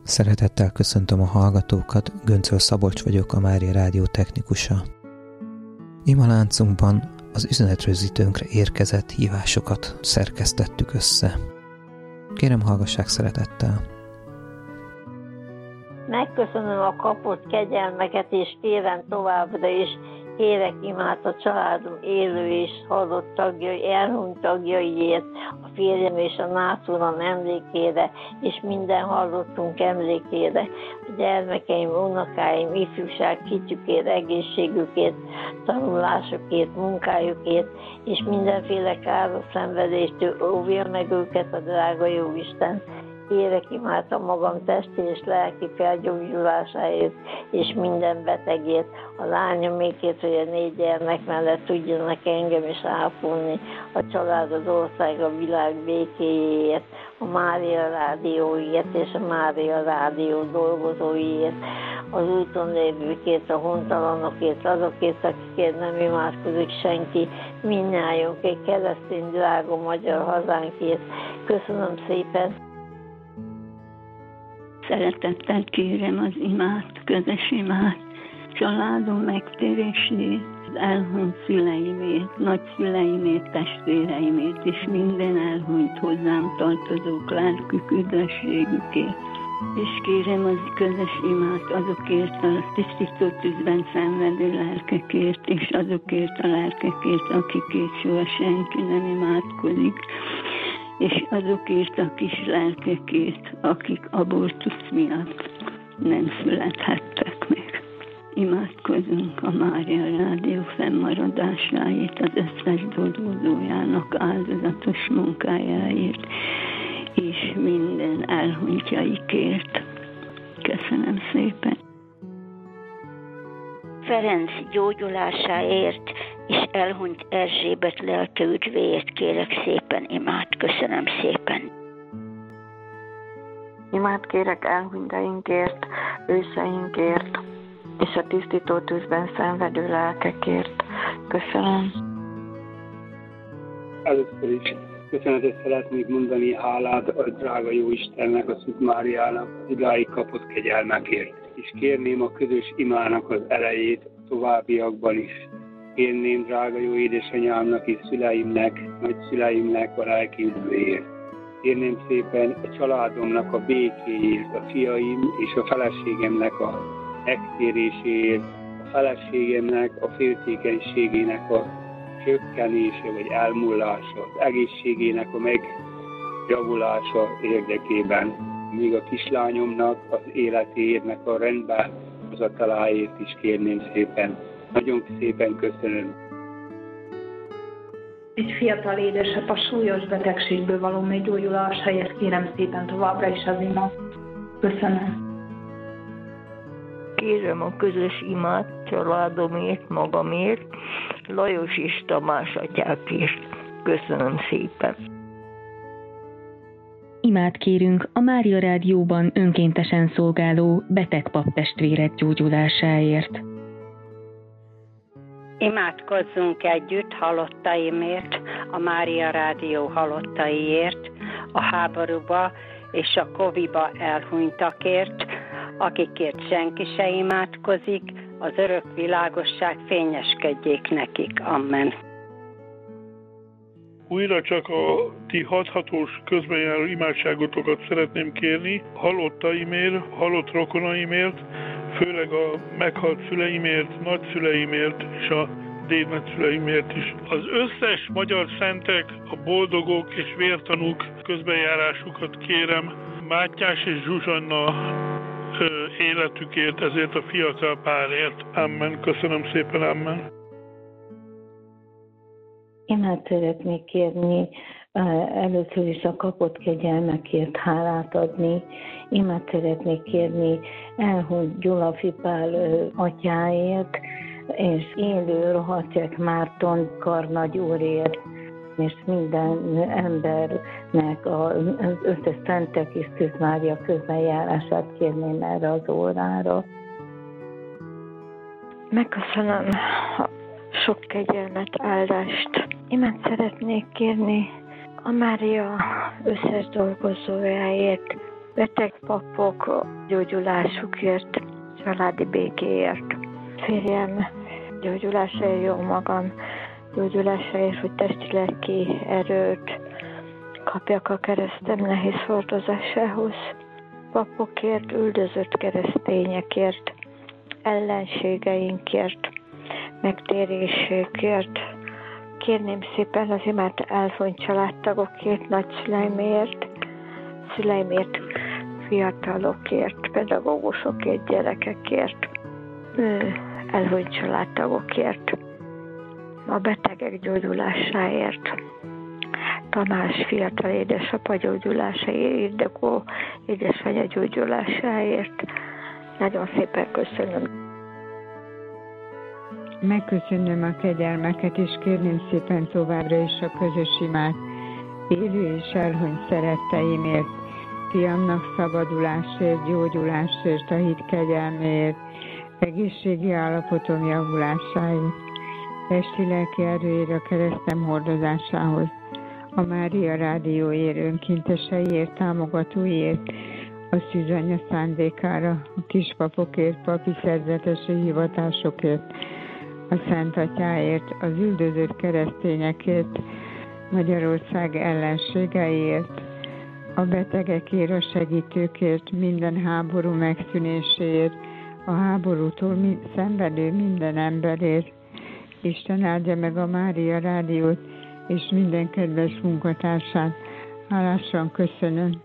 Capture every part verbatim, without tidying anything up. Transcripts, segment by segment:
Szeretettel köszöntöm a hallgatókat, Göncöl Szabolcs vagyok, a Mária Rádió technikusa. Ima láncunkban az üzenetrögzítőnkre érkezett hívásokat szerkesztettük össze. Kérem, hallgassák szeretettel! Megköszönöm a kapott kegyelmeket, és kérem továbbra is, kérek imát a családom élő és halott tagjai, elhunyt tagjaiért, a férjem és a nászúram emlékére, és minden hallottunk emlékére, a gyermekeim, unokáim, ifjúság kitjükért, egészségükért, tanulásukért, munkájukért, és mindenféle káros szenvedéstől óvja meg őket a drága Jóisten. Kérek imát a magam testi és lelki felgyógyulásáért, és minden betegért, a lányomékért, hogy a négy gyermek mellett tudjanak engem is ápolni, a család, az ország, a világ békéjéért, a Mária Rádióért és a Mária Rádió dolgozóiért, az úton lévőkért, a hontalanokért, azokért, akikért nem imádkozik senki, mindnyájunk egy keresztény drága magyar hazánkért. Köszönöm szépen! Szeretettel kérem az imát, közös imát, családom megtérését, az elhunyt szüleimért, nagyszüleimért, testvéreimért, és minden elhunyt hozzám tartozók lelkük üdvösségükért. És kérem az közös imát azokért a tisztító tűzben szenvedő lelkekért, és azokért a lelkekért, akikért soha senki nem imádkozik, és azokért a kis lelkekért, akik abortusz miatt nem születhettek meg. Imádkozunk a Mária Rádió fennmaradásáért, az összes dolgozójának áldozatos munkájáért, és minden elhunytjaikért. Köszönöm szépen. Ferenc gyógyulásáért és elhunyt Erzsébet lelke üdvéért kérek szépen imát. Köszönöm szépen. Imát kérek elhunytainkért, őseinkért, és a tisztító tűzben szenvedő lelkekért. Köszönöm. Először is köszönetet szeretnék mondani, hálát a drága Jóistennek, a Szűz Máriának az idáig kapott kegyelmekért. És kérném a közös imának az erejét a továbbiakban is. Kérném drága jó édesanyámnak és szüleimnek, nagyszüleimnek a lelki üdvéért. Kérném szépen a családomnak a békéért, a fiaim és a feleségemnek a megtéréséért, a feleségemnek a féltékenységének a csökkenése vagy elmúlása, az egészségének a megjavulása érdekében. Még a kislányomnak az életének a rendbe hozataláért is kérném szépen. Nagyon szépen köszönöm. Egy fiatal édesapa súlyos betegségből való meggyógyulásáért kérem szépen továbbra is az imát. Köszönöm. Kérem a közös imát családomért, magamért, Lajos és Tamás atyákért. Köszönöm szépen. Imát kérünk a Mária Rádióban önkéntesen szolgáló beteg paptestvérek gyógyulásáért. Imádkozzunk együtt halottaimért, a Mária Rádió halottaiért, a háborúba és a Covidba elhunytakért, akikért senki se imádkozik, az örök világosság fényeskedjék nekik. Amen. Újra csak a ti hathatós közbenjáró imádságotokat szeretném kérni, halottaimért, halott rokonaimért, főleg a meghalt szüleimért, nagyszüleimért és a dédnagyszüleimért is. Az összes magyar szentek, a boldogok és vértanúk közbenjárásukat kérem, Mátyás és Zsuzsanna életükért, ezért a fiatal párért. Amen. Köszönöm szépen, amen. Imát szeretnék kérni, először is a kapott kegyelmekért hálát adni. Imát szeretnék kérni elhunyt Gyulafi Pál atyáért, és élő Rohacsek Márton karnagy úrért, és minden embernek az összes szentek és Szűz Mária közbenjárását kérném erre az órára. Megköszönöm a sok kegyelmet, áldást. Imát szeretnék kérni a Mária összes dolgozójáért, beteg papok gyógyulásukért, családi békéért, férjem gyógyulásáért, jó magam gyógyulásáért, hogy testi-lelki erőt kapjak a keresztem nehéz hordozásához, papokért, üldözött keresztényekért, ellenségeinkért, megtérésékért. Kérném szépen az imát elhunyt családtagokért, nagyszüleimért, szüleimért, fiatalokért, pedagógusokért, gyerekekért, elhunyt családtagokért, a betegek gyógyulásáért, Tamás fiatal édesapa gyógyulásáért, Ildikó édesanyja gyógyulásáért. Nagyon szépen köszönöm. Megköszönöm a kegyelmeket, és kérném szépen továbbra is a közös imát élő és elhunyt szeretteimért, fiamnak szabadulásért, gyógyulásért, a hit kegyelméért, egészségi állapotom javulásáért, testi-lelki erőért, a keresztem hordozásához, a Mária Rádióért, önkénteseiért, támogatóiért, a szűzanya szándékára, a kispapokért, papi szerzetesi hivatásokért, a Szent Atyáért, az üldözött keresztényekért, Magyarország ellenségeiért, a betegekért, a segítőkért, minden háború megszűnéséért, a háborútól szenvedő minden emberért. Isten áldja meg a Mária Rádiót és minden kedves munkatársát. Hálásan köszönöm.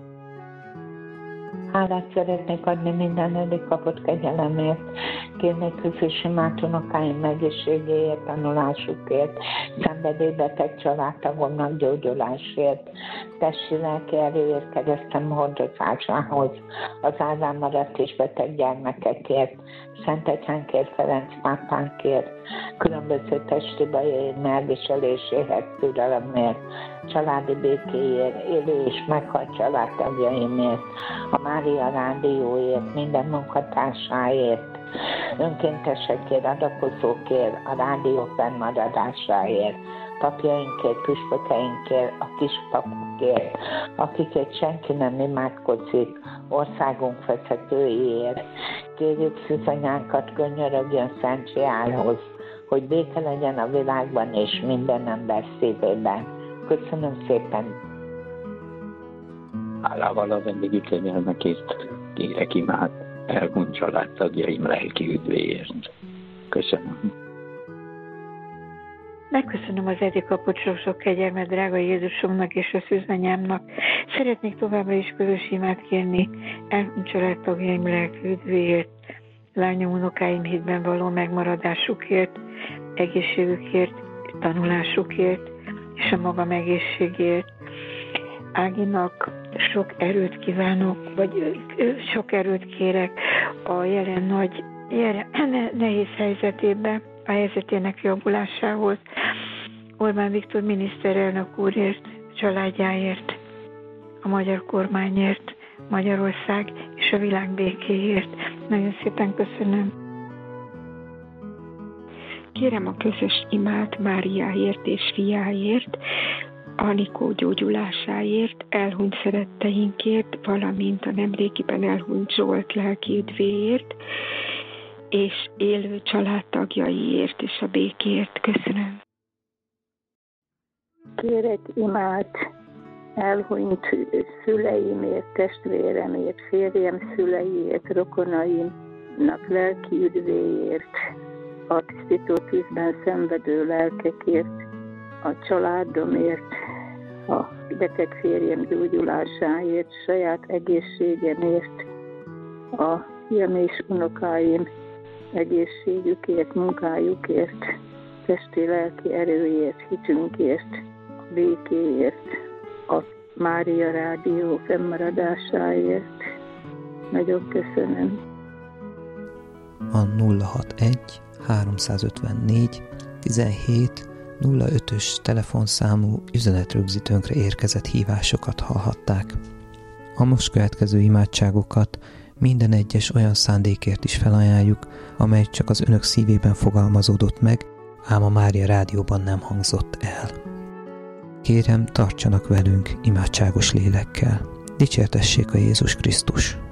Hálát szeretnék adni minden eddig kapott kegyelemért. Kérnék közös imát unokáim egészségéért, tanulásukért, szenvedélybeteg családtagomnak gyógyulásért, testi-lelki erőért, keresztem hordozásához, az áldán maradt és beteg gyermekekért, Szent Atyánkért, Ferenc pápánkért, különböző testi bajaim elviseléséhez türelemért, családi békéért, élő és meghalt családtagjaimért, a Mária Rádióért, minden munkatársáért, önkéntesekért, adakozókért, a rádió fennmaradásáért, papjainkért, püspökeinkért, a kispapokért, akikért senki nem imádkozik, országunk vezetőiért. Kérjük szűzanyánkat, könyörögjön Szentséálhoz, hogy béke legyen a világban és minden ember szívében. Köszönöm szépen! Hálával a vendégütemjelmekért kérek imát elhunyt családtagjaim lelki üdvéért. Köszönöm. Megköszönöm az eddig kapott sok-sok kegyelmet drága Jézusomnak és a szűzanyámnak. Szeretnék továbbra is közös imát kérni elhunyt családtagjaim lelki üdvéért, lányom, unokáim hitben való megmaradásukért, egészségükért, tanulásukért és a magam egészségért. Áginak sok erőt kívánok, vagy sok erőt kérek a jelen nagy, jelen, nehéz helyzetében, a helyzetének javulásához. Orbán Viktor miniszterelnök úrért, családjáért, a magyar kormányért, Magyarország és a világ békéért. Nagyon szépen köszönöm. Kérem a közös imát Máriáért és fiáért, Anikó gyógyulásáért, elhunyt szeretteinkért, valamint a nemrégiben elhunyt Zsolt lelki üdvéért, és élő családtagjaiért és a békéért. Köszönöm. Kérek imát elhunyt szüleimért, testvéremért, férjem szüleiért, rokonaimnak lelki üdvéért, a tisztító tűzben szenvedő lelkekért, a családomért, a beteg férjem gyógyulásáért, saját egészségemért, a fiam és unokáim egészségükért, munkájukért, testi-lelki erőért, hitünkért, a békéért, a Mária Rádió fennmaradásáért. Nagyon köszönöm. A nulla hatvanegy háromszázötvennégy tizenhét nulla ötös telefonszámú üzenetrögzítőnkre érkezett hívásokat hallhatták. A most következő imádságokat minden egyes olyan szándékért is felajánljuk, amely csak az önök szívében fogalmazódott meg, ám a Mária Rádióban nem hangzott el. Kérem, tartsanak velünk imádságos lélekkel. Dicsértessék a Jézus Krisztus!